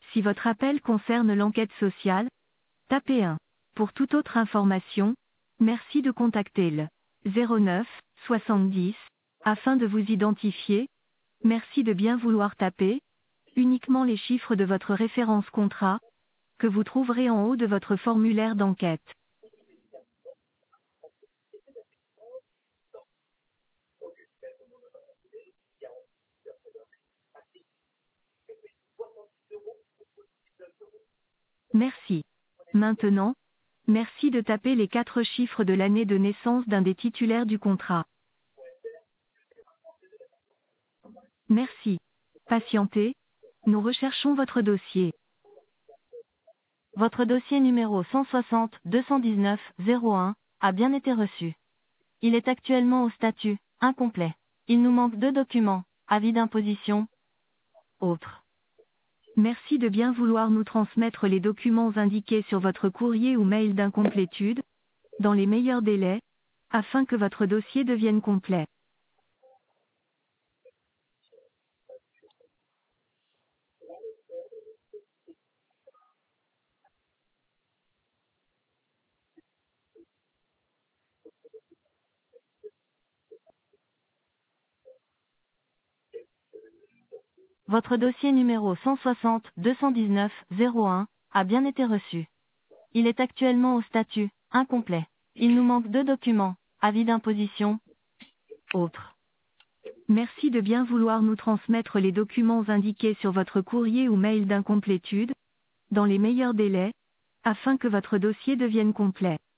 Si votre appel concerne l'enquête sociale, tapez 1. Pour toute autre information, merci de contacter le 09 70 afin de vous identifier. Merci de bien vouloir taper uniquement les chiffres de votre référence contrat que vous trouverez en haut de votre formulaire d'enquête. Merci. Maintenant, merci de taper les 4 chiffres de l'année de naissance d'un des titulaires du contrat. Merci. Patientez, nous recherchons votre dossier. Votre dossier numéro 160-219-01 a bien été reçu. Il est actuellement au statut incomplet. Il nous manque 2 documents, avis d'imposition, autres. Merci de bien vouloir nous transmettre les documents indiqués sur votre courrier ou mail d'incomplétude, dans les meilleurs délais, afin que votre dossier devienne complet. Votre dossier numéro 160-219-01 a bien été reçu. Il est actuellement au statut incomplet. Il nous manque 2 documents, avis d'imposition, autres. Merci de bien vouloir nous transmettre les documents indiqués sur votre courrier ou mail d'incomplétude, dans les meilleurs délais, afin que votre dossier devienne complet.